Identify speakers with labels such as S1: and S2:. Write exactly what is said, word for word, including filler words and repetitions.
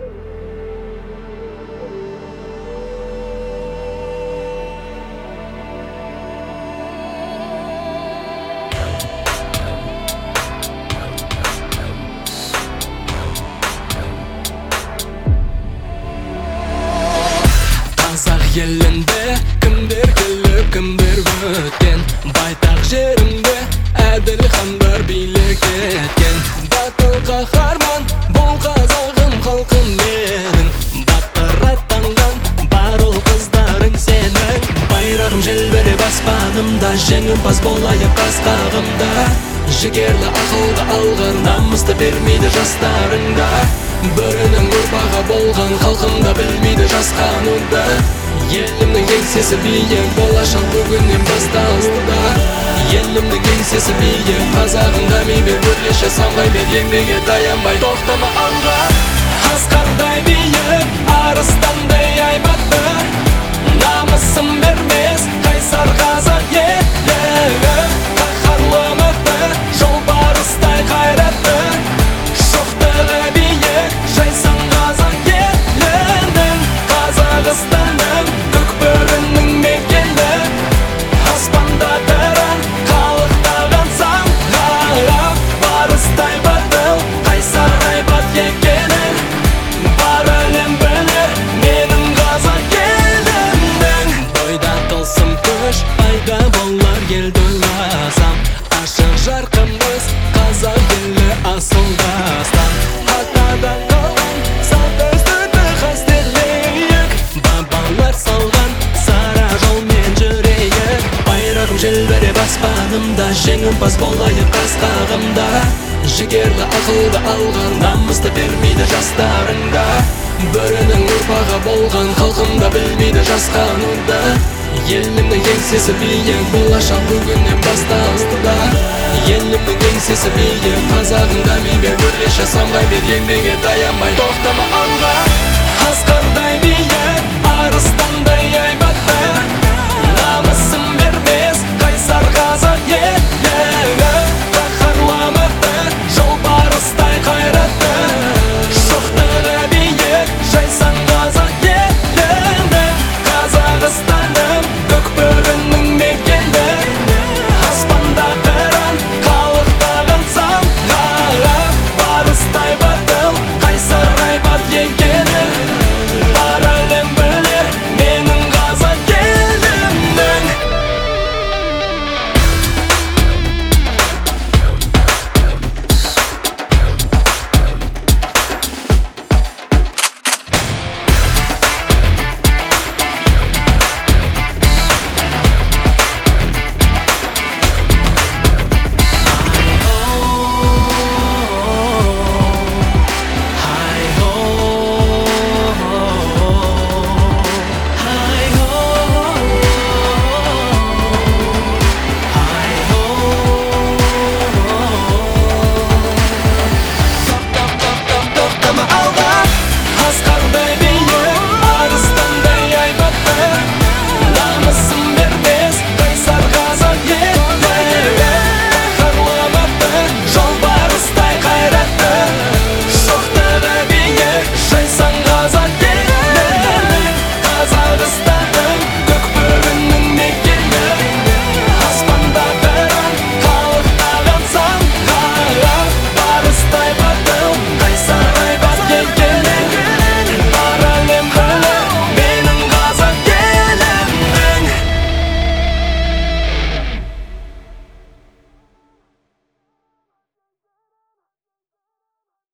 S1: Қазақ елінде кімдер келіп кімдер өткен, байтақ жерімде әділ хандар билік еткен. Батыл қаһарман бұл қазағым халқым менің, батыр аттанған бар ұл қыздарың сенің. Байрағым желбіреп аспанымда, жеңімпаз болайық асқағымда. Жігерлі ақылды алғыр, намысты бермейді жастарыңда. Бірінің ұрпағы болған халқымда білмейді жасқануды. Елімнің еңсесі биік, болашақ бүгіннен басталды. Елімнің еңсесі биік, қазағың дами бер, өрлеше самғай бер, еңбек ет аянбай, тоқтама алға. Асқардай биік, арыстандай айбатты, намысын бермес қайсар қазақ елі. Қаһарлы мықты, жолбарыстай қайратты, шоқтығы биік, жайсаң қазақ елінің. Қазақстанның көкбөрінің мекені, аспанда тұрған қалықтаған самғап, барыстай батыл, қайсар айбат екенін бар әлем білер менің қазақ елімнің. Бойда тылсым күш пайда болар елді ойласам, ашық жарқынбыз қазақ елі асыл дастан. Атадан қалған салт дәстүрді қастерлейік, бабалар салған сара жолмен жүрейік. Байрағым желбіреп аспанымда, жеңімпаз болайық асқағымда. Жігерлі ақылды алған, намысты бермейді жастарыңда. Бірінің ұрпағы болған халқымда білмейді жасқануды. Елімнің еңсесі биік, болашақ бүгіннен басталды. Елімнің еңсесі биік, қазағың дами бер, өрлеше самғай бер, еңбек ет аянбай, тоқтама алға. Асқардай биік, арыстандай айбатты,